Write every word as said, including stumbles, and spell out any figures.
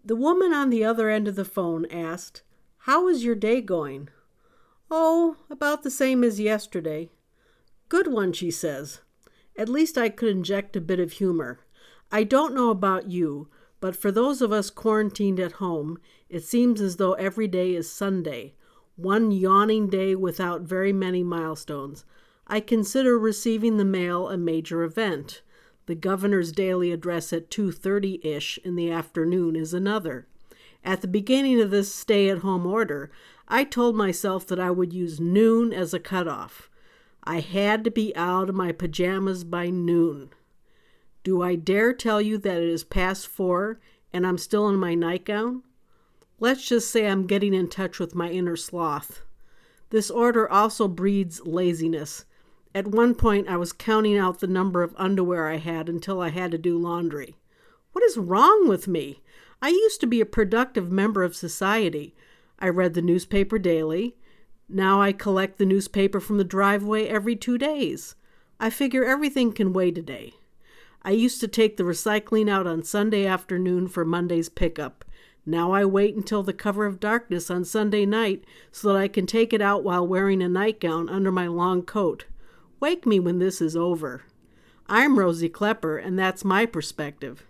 The woman on the other end of the phone asked, "How is your day going?" "Oh, about the same as yesterday." "Good one," she says. At least I could inject a bit of humor. I don't know about you, but for those of us quarantined at home, it seems as though every day is Sunday, one yawning day without very many milestones. I consider receiving the mail a major event. The governor's daily address at two thirty-ish in the afternoon is another. At the beginning of this stay-at-home order, I told myself that I would use noon as a cutoff. I had to be out of my pajamas by noon. Do I dare tell you that it is past four and I'm still in my nightgown? Let's just say I'm getting in touch with my inner sloth. This order also breeds laziness. At one point, I was counting out the number of underwear I had until I had to do laundry. What is wrong with me? I used to be a productive member of society. I read the newspaper daily. Now I collect the newspaper from the driveway every two days. I figure everything can wait a day. I used to take the recycling out on Sunday afternoon for Monday's pickup. Now I wait until the cover of darkness on Sunday night so that I can take it out while wearing a nightgown under my long coat. Wake me when this is over. I'm Rosie Klepper, and that's my perspective.